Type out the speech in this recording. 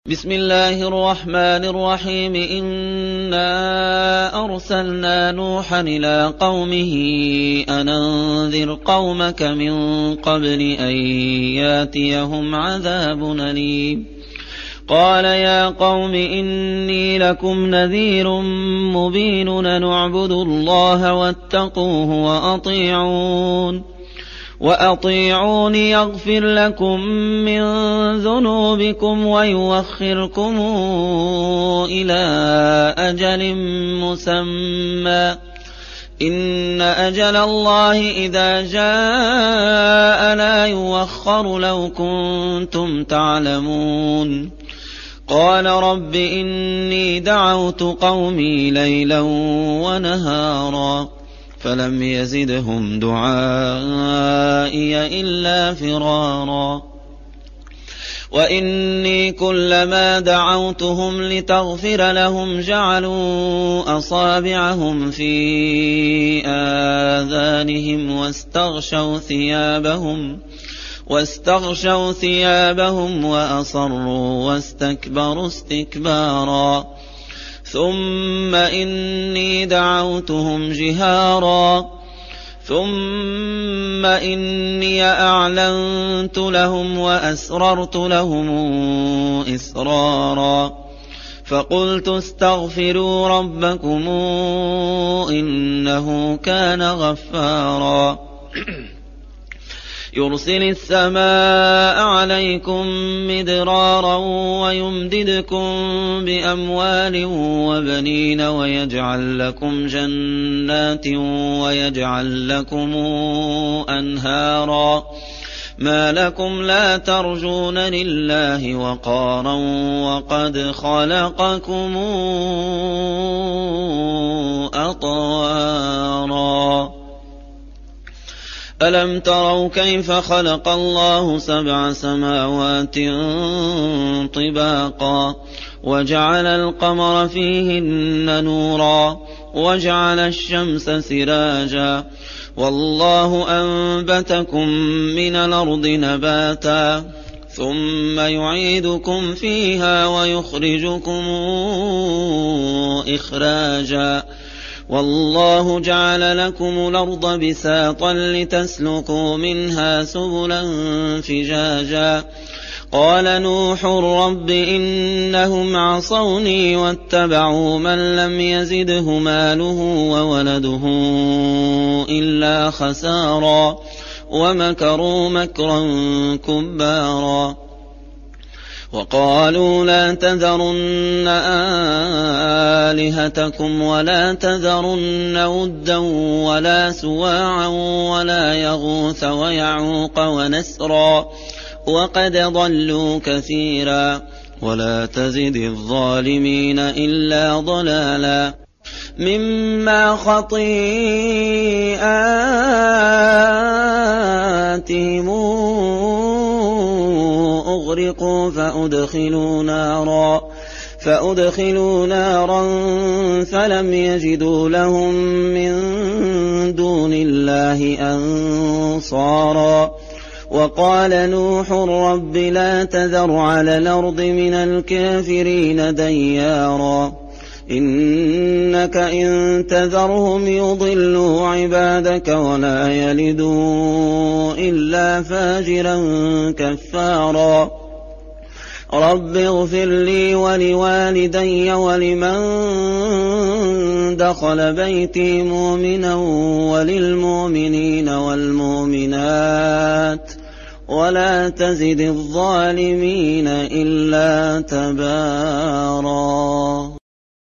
بسم الله الرحمن الرحيم. إنا أرسلنا نوحا إلى قومه أن أنذر قومك من قبل أن ياتيهم عذاب أليم. قال يا قوم إني لكم نذير مبين أن اعبدوا الله واتقوه وأطيعون يغفر لكم من ذنوبكم ويوخركم إلى أجل مسمى إن أجل الله إذا جاء لا يوخر لو كنتم تعلمون. قال رب إني دعوت قومي ليلا ونهارا فلم يزدهم دعائي إلا فرارا. وإني كلما دعوتهم لتغفر لهم جعلوا أصابعهم في آذانهم واستغشوا ثيابهم وأصروا واستكبروا استكبارا. ثم إني دعوتهم جهارا ثم إني أعلنت لهم وأسررت لهم إسرارا. فقلت استغفروا ربكم إنه كان غفارا يرسل السماء عليكم مدرارا ويمددكم بأموال وبنين ويجعل لكم جنات ويجعل لكم أنهارا. ما لكم لا ترجون لله وقارا وقد خلقكم أطوارا. ألم تروا كيف خلق الله 7 سماوات طباقا وجعل القمر فيهن نورا وجعل الشمس سراجا والله أنبتكم من الأرض نباتا ثم يعيدكم فيها ويخرجكم إخراجا والله جعل لكم الأرض بساطا لتسلكوا منها سبلا فجاجا. قال نوح رب إنهم عصوني واتبعوا من لم يزده ماله وولده إلا خسارا ومكروا مكرا كبارا. وقالوا لا تذرن آلهتكم ولا تذرن ودا ولا سواعا ولا يغوث ويعوق ونسرا وقد ضلوا كثيرا ولا تزد الظالمين إلا ضلالا. مما خطيئاتهم أغرقوا فأدخلوا نارا فلم يجدوا لهم من دون الله أنصارا. وقال نوح رب لا تذر على الأرض من الكافرين ديارا إنك إن تذرهم يضلوا عبادك ولا يلدوا إلا فاجرا كفارا. رب اغفر لي ولوالدي ولمن دخل بيتي مؤمنا وللمؤمنين والمؤمنات ولا تزد الظالمين إلا تبارا.